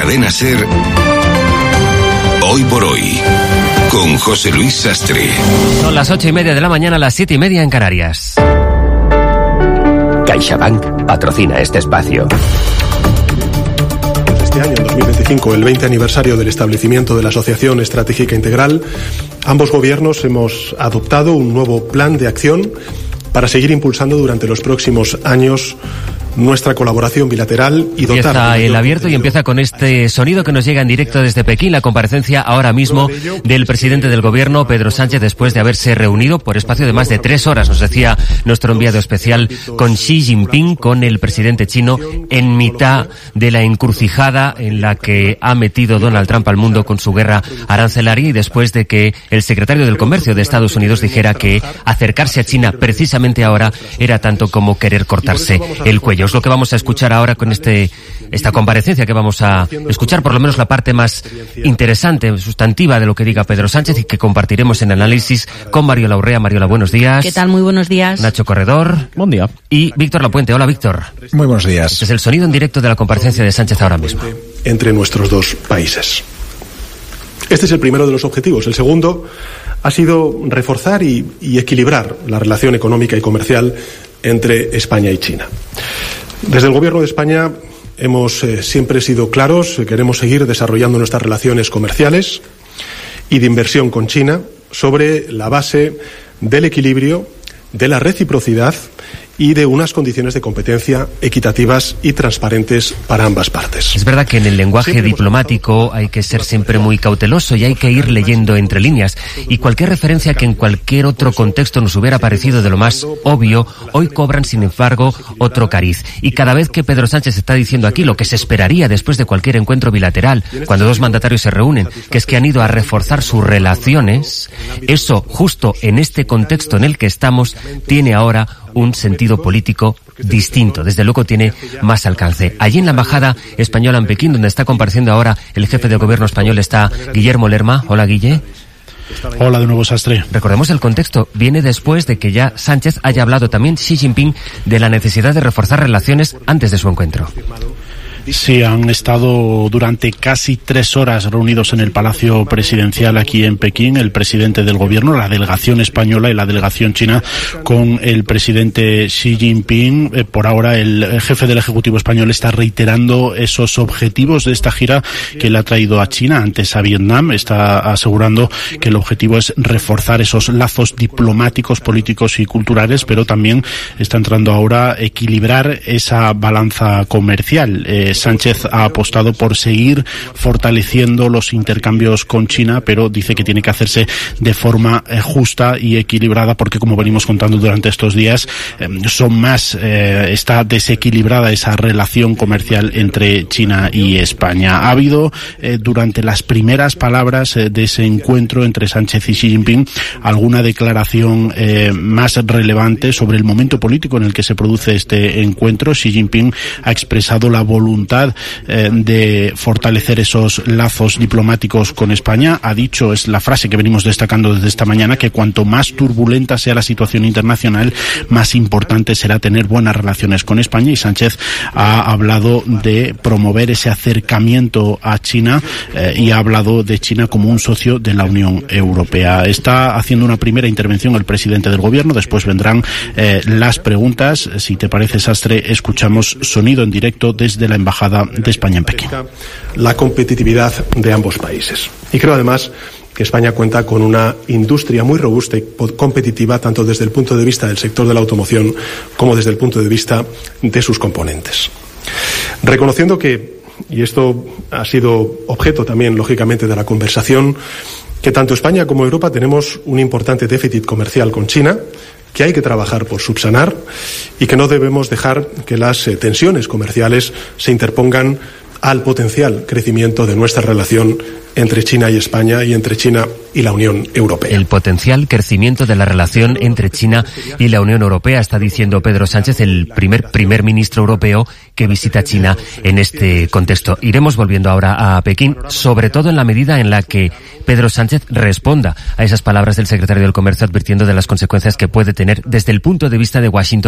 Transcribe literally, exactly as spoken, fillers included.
Cadena SER, Hoy por Hoy, con José Luis Sastre. Son las ocho y media de la mañana, las siete y media en Canarias. CaixaBank patrocina este espacio. Este año, en dos mil veinticinco, el veinte aniversario del establecimiento de la Asociación Estratégica Integral, ambos gobiernos hemos adoptado un nuevo plan de acción para seguir impulsando durante los próximos años nuestra colaboración bilateral y dotar... Empieza el abierto y empieza con este sonido que nos llega en directo desde Pekín, la comparecencia ahora mismo del presidente del gobierno, Pedro Sánchez, después de haberse reunido por espacio de más de tres horas, nos decía nuestro enviado especial, con Xi Jinping, con el presidente chino, en mitad de la encrucijada en la que ha metido Donald Trump al mundo con su guerra arancelaria, y después de que el secretario del Comercio de Estados Unidos dijera que acercarse a China precisamente ahora era tanto como querer cortarse el cuello. Es lo que vamos a escuchar ahora con este esta comparecencia, que vamos a escuchar por lo menos la parte más interesante, sustantiva de lo que diga Pedro Sánchez, y que compartiremos en análisis con Mariola Urrea. Mariola, buenos días. ¿Qué tal? Muy buenos días. Nacho Corredor. Buen día. Y Víctor Lapuente. Hola, Víctor. Muy buenos días. Este es el sonido en directo de la comparecencia de Sánchez ahora mismo. Entre nuestros dos países. Este es el primero de los objetivos. El segundo ha sido reforzar y, y equilibrar la relación económica y comercial entre España y China. Desde el Gobierno de España hemos eh, siempre sido claros, eh, queremos seguir desarrollando nuestras relaciones comerciales y de inversión con China sobre la base del equilibrio, de la reciprocidad y de unas condiciones de competencia equitativas y transparentes para ambas partes. Es verdad que en el lenguaje siempre diplomático hay que ser siempre muy cauteloso y hay que ir leyendo entre líneas, y cualquier referencia que en cualquier otro contexto nos hubiera parecido de lo más obvio, hoy cobran sin embargo otro cariz. Y cada vez que Pedro Sánchez está diciendo aquí lo que se esperaría después de cualquier encuentro bilateral, cuando dos mandatarios se reúnen, que es que han ido a reforzar sus relaciones, eso justo en este contexto en el que estamos tiene ahora un sentido político distinto, desde luego tiene más alcance. Allí en la embajada española en Pekín, donde está compareciendo ahora el jefe de gobierno español, está Guillermo Lerma. Hola, Guille. Hola de nuevo, Sastre. Recordemos el contexto. Viene después de que ya Sánchez haya hablado también Xi Jinping de la necesidad de reforzar relaciones antes de su encuentro. Sí, han estado durante casi tres horas reunidos en el Palacio Presidencial aquí en Pekín, el presidente del gobierno, la delegación española y la delegación china, con el presidente Xi Jinping. Eh, por ahora el jefe del Ejecutivo español está reiterando esos objetivos de esta gira que le ha traído a China, antes a Vietnam. Está asegurando que el objetivo es reforzar esos lazos diplomáticos, políticos y culturales, pero también está entrando ahora a equilibrar esa balanza comercial. Eh, Sánchez ha apostado por seguir fortaleciendo los intercambios con China, pero dice que tiene que hacerse de forma eh, justa y equilibrada, porque, como venimos contando durante estos días, eh, son más, eh, está desequilibrada esa relación comercial entre China y España. Ha habido eh, durante las primeras palabras eh, de ese encuentro entre Sánchez y Xi Jinping alguna declaración eh, más relevante sobre el momento político en el que se produce este encuentro. Xi Jinping ha expresado la voluntad eh, de fortalecer esos lazos diplomáticos con España. Ha dicho, es la frase que venimos destacando desde esta mañana, que cuanto más turbulenta sea la situación internacional, más importante será tener buenas relaciones con España. Y Sánchez ha hablado de promover ese acercamiento a China eh, y ha hablado de China como un socio de la Unión Europea. Está haciendo una primera intervención el presidente del gobierno, después vendrán eh, las preguntas. Si te parece, Sastre, escuchamos sonido en directo desde la embajada de España en Pekín. La competitividad de ambos países. Y creo además que España cuenta con una industria muy robusta y competitiva, tanto desde el punto de vista del sector de la automoción como desde el punto de vista de sus componentes. Reconociendo que, y esto ha sido objeto también, lógicamente, de la conversación, que tanto España como Europa tenemos un importante déficit comercial con China, que hay que trabajar por subsanar y que no debemos dejar que las eh, tensiones comerciales se interpongan al potencial crecimiento de nuestra relación entre China y España y entre China y la Unión Europea. El potencial crecimiento de la relación entre China y la Unión Europea, está diciendo Pedro Sánchez, el primer primer ministro europeo que visita China en este contexto. Iremos volviendo ahora a Pekín, sobre todo en la medida en la que Pedro Sánchez responda a esas palabras del secretario del Comercio, advirtiendo de las consecuencias que puede tener desde el punto de vista de Washington